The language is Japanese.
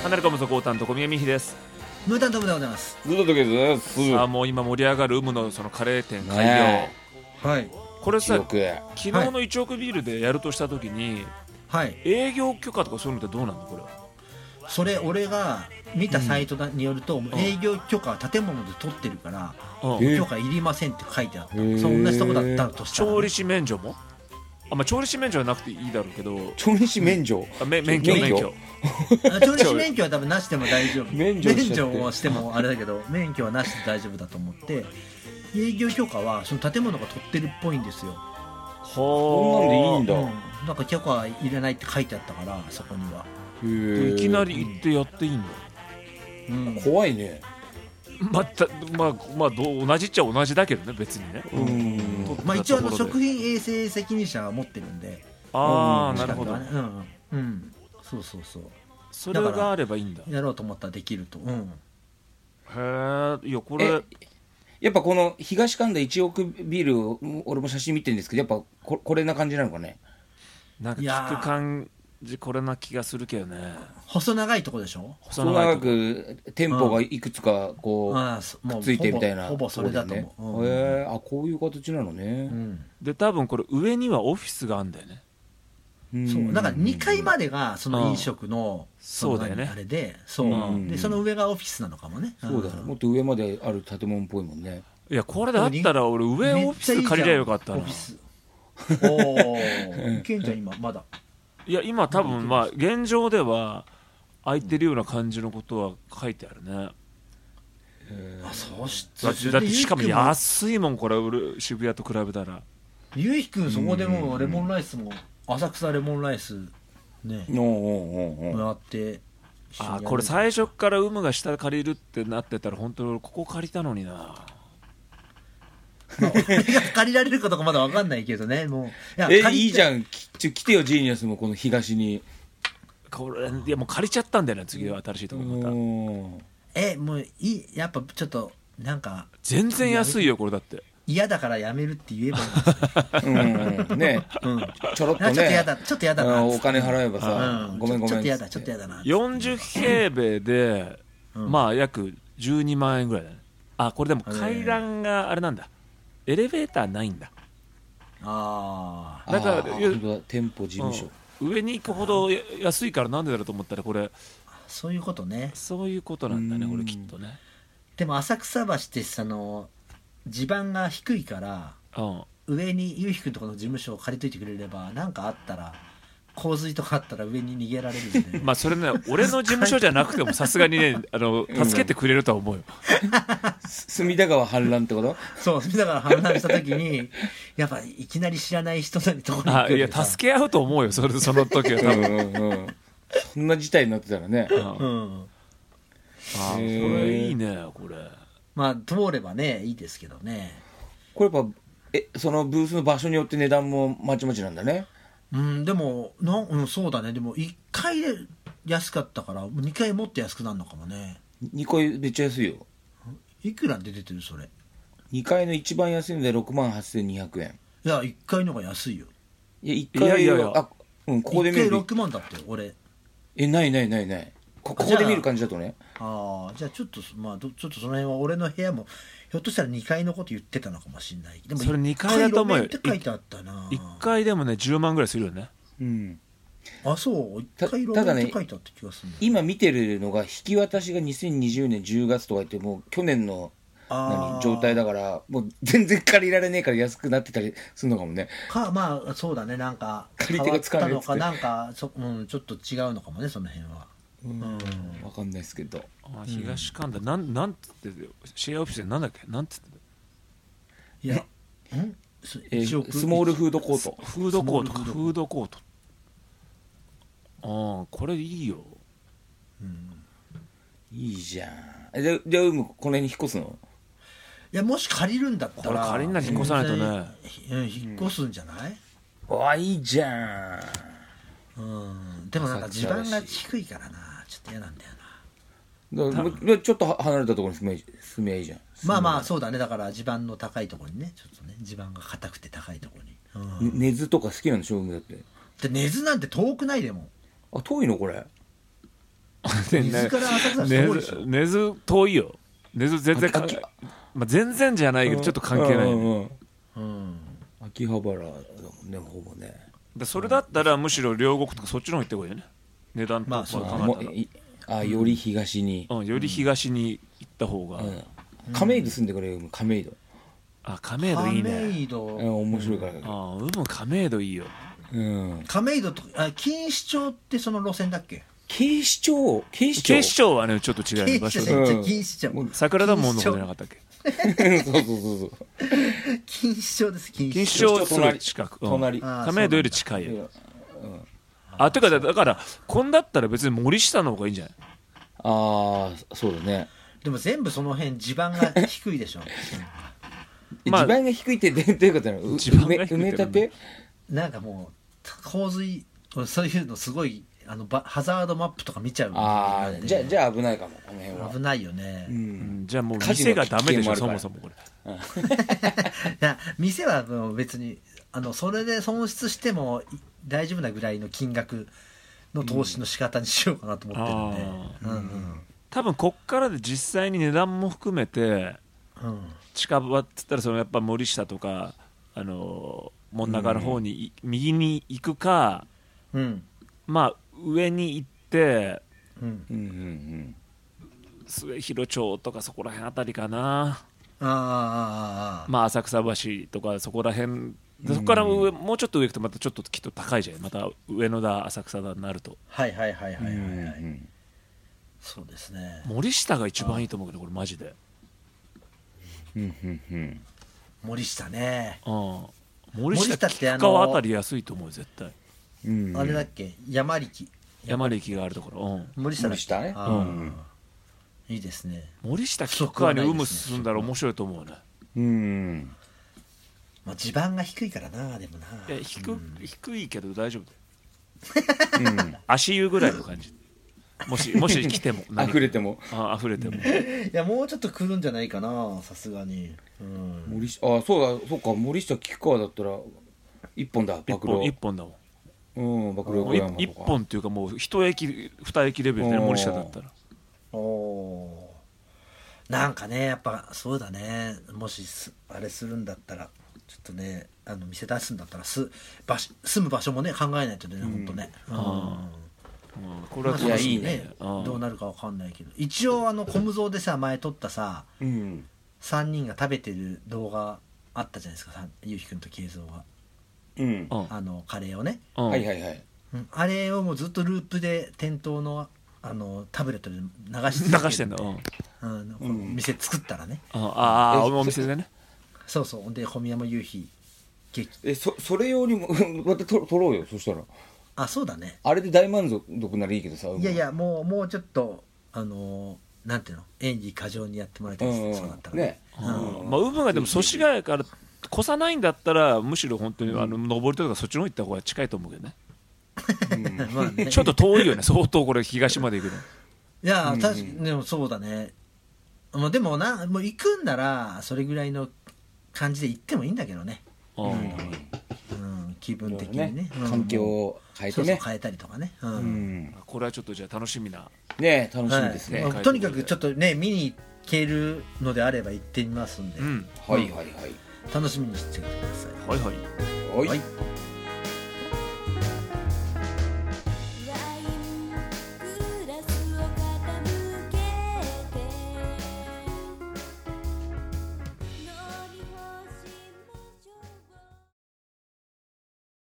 離れ込むぞゴータンと小宮美妃です。 ムータントムでございます。 ずっと時です。 さあもう今盛り上がる有無のそのカレー店開業、 ねはい。 これさ記憶昨日の1億ビールでやるとした時に、 はい。 営業許可とかそういうのってどうなのこれは。 それ俺が見たサイトによると、営業許可は建物で取ってるから、許可いりませんって書いてあった。そんなとこだったとしたら、ね、 調理師免除も調理師免除はなくていいだろうけど、 調理師免除、 免許調理師免許は多分なしでも大丈夫。 免除をしてもあれだけど、免許はなしで大丈夫だと思って、営業許可はその建物が取ってるっぽいんですよ。 そんなんでいいんだ。 なんか許可はいらないって書いてあったから、そこには。 いきなり行ってやっていいんだ。 怖いね。 同じっちゃ同じだけどね、別にね。 一応食品衛生責任者が持ってるんで。 ああ、なるほど。 そうそうそう。 それがあればいいんだ。 やろうと思ったらできると。へえ、いやこれやっぱこの東神田1億ビールを俺も写真見てるんですけど、やっぱこれな感じなのかね。 なんか聞く感じこれな気がするけどね。 細長いとこでしょ。 細長く店舗がいくつかこうくっついてみたいな。 ほぼそれだと思う。 こういう形なのね。 で多分これ上にはオフィスがあるんだよね。 そうだから2階までがその飲食のそうだよね、 あれで、でその上がオフィスなのかもね。 そうだ、もっと上まである建物っぽいもんね。 いやこれであったら俺上オフィス借りりゃよかったな。 オフィスいけんじゃん今まだ。 いや今多分現状では空いてるような感じのことは書いてあるね。だってしかも安いもんこれ渋谷と比べたら。 ゆうひくんそこでもレモンライスも浅草レモンライスねやって。 これ最初から有無が下借りるってなってたら本当に俺ここ借りたのにな。 俺が借りられるかどうかまだ分かんないけどね。もういいじゃん。来てよジーニアスもこの東に。 これいやもう借りちゃったんだよね。次は新しいとこまた。 もういい。やっぱちょっとなんか全然安いよこれだって。 嫌だからやめるって言えばいいんですよ。 ね、ちょろっとね。 ちょっと嫌だな。 お金払えばさ、ごめん。 ちょっと嫌だな。 40平米で約12万円ぐらいだね。これでも階段があれなんだ。エレベーターないんだ。だから店舗事務所。 上に行くほど安いからなんでだろうと思ったらこれそういうことね。 そういうことなんだねこれきっとね。 でも浅草橋って地盤が低いから、上にゆうひくんとこの事務所を借りといてくれれば、なんかあったら洪水とかあったら上に逃げられるんでそれね俺の事務所じゃなくてもさすがにね助けてくれるとは思うよ。 隅田川氾濫ってこと？ そう隅田川氾濫した時にやっぱいきなり知らない人のところに行く。 いや助け合うと思うよその時は多分そんな事態になってたらね。 これいいねこれ。 通ればねいいですけどね。 これやっぱそのブースの場所によって値段もまちまちなんだね。 でもそうだね。でも1回で安かったから2回もっと安くなるのかもね。 2回めっちゃ安いよ。 いくらで出てるそれ。 2階の一番安いので68,200円。 いや1階の方が安いよ。 いや1階はここで見る 1階6万だって俺。 ないここで見る感じだとね。 じゃあちょっとちょっとその辺は俺の部屋もひょっとしたら2階のこと言ってたのかもしれない。でもそれ2階だと思うよ。 って書いてあったな。 1階でもね10万ぐらいするよね。 そう1階路面って書いてあった気がする。 今見てるのが引き渡しが2020年10月とか言ってもう去年の状態だからもう全然借りられねえから安くなってたりするのかもね。 そうだね。なんか借り手が使われて変わったのかなんかちょっと違うのかもねその辺は。 分かんないですけど。 東神田なんつってシェアオフィスでなんだっけなんつっていやスモールフードコート。 フードコートこれいいよ。 いいじゃん。じゃあこの辺に引っ越すの？ いやもし借りるんだったらこれ借りんなら引っ越さないとね。 引っ越すんじゃない？ いいじゃん。 でもなんか地盤が低いからなちょっと嫌なんだよな。ちょっと離れたところに住めばいいじゃん。 そうだね。だから地盤の高いところにねちょっとね地盤が硬くて高いところに。 根津とか好きなんでしょ海だって。 で根津なんて遠くないでも。 遠いのこれ。 根津から浅草すごいでしょ。 根津遠いよ。根津全然まあ、全然じゃないけどちょっと関係ない、ね、 秋葉原だもんね、ほぼね。 それだったらむしろ両国とかそっちの方行ってこいよね、値段とか考えたら、より東に、 より東に行った方が、 亀戸住んでくれよ。亀戸、 亀戸いいね。 亀戸面白いから。 亀戸いいよ。 亀戸と錦糸町ってその路線だっけ？ 警視庁はねちょっと違うね、場所で。桜田門の方じゃなかったっけ？ そう錦糸町です。 錦糸町すぐ近く、亀戸より近いよ。てかだからこんだったら別に森下の方がいいんじゃない？ そうだね。 でも全部その辺地盤が低いでしょ。 地盤が低いってどういうことなの？埋め立て？ なんかもう洪水、そういうのすごいハザードマップとか見ちゃう。 じゃあ危ないかも、この辺は。 危ないよね。 じゃあもう店がダメでしょ、そもそもこれ。 いや店は別にそれで損失しても大丈夫なぐらいの金額の投資の仕方にしようかなと思ってるんで、 多分こっからで実際に値段も含めて、近場っつったらやっぱ森下とか真ん中の方に、右に行くか、まあ上に行って、末広町とかそこら辺あたりかな。まあ浅草橋とかそこら辺で、そこから上、もうちょっと上行くとまたちょっときっと高いじゃん。また上野だ浅草だになると。 はいそうですね。 森下が一番いいと思うけど、これマジで。 森下ね。 森下って吉川あたり安いと思う絶対。 あれだっけ、山力があるところ。 森下ね。 いいですね。 森下吉川に住んだら面白いと思うね。 地盤が低いからな。でもな、 低いけど大丈夫だよ。足湯ぐらいの感じ。もし来ても溢れてもいやもうちょっと来るんじゃないかな、さすがに。 そうか、森下吉川だったら一本だ。 一本だもん。一本っていうかもう一駅二駅レベルで、森下だったら。 なんかね、やっぱそうだね。もしあれするんだったらちょっとね、店出すんだったら住む場所もね考えないとね、本当ね。 これはいいね。 どうなるかわかんないけど、一応コムゾーでさ、前撮ったさ、3人が食べてる動画あったじゃないですか、ゆうひくんと慶三が。カレーをね。あれをもうずっとループで店頭のタブレットで流してんの。店作ったらね。 お店でね。 そうで小宮山夕日それよりもまた撮ろうよ。そしたらそうだね。 あれで大満足ならいいけどさ。 いやもうちょっとなんていうの、演技過剰にやってもらいたいです。そうだったらね。 ウブがでも祖師ヶ谷から越さないんだったら、むしろ本当に登りとかそっちの方行った方が近いと思うけどね。ちょっと遠いよね、相当これ東まで行くの。 いや確かに。でもそうだね。でももう行くんならそれぐらいの感じで行ってもいいんだけどね。気分的にね、 環境を変えてね、 変えたりとかね。 これはちょっとじゃあ楽しみなね、楽しみですね。 とにかくちょっとね、見に行けるのであれば行ってみますんで、 はい楽しみにしてください。 はい。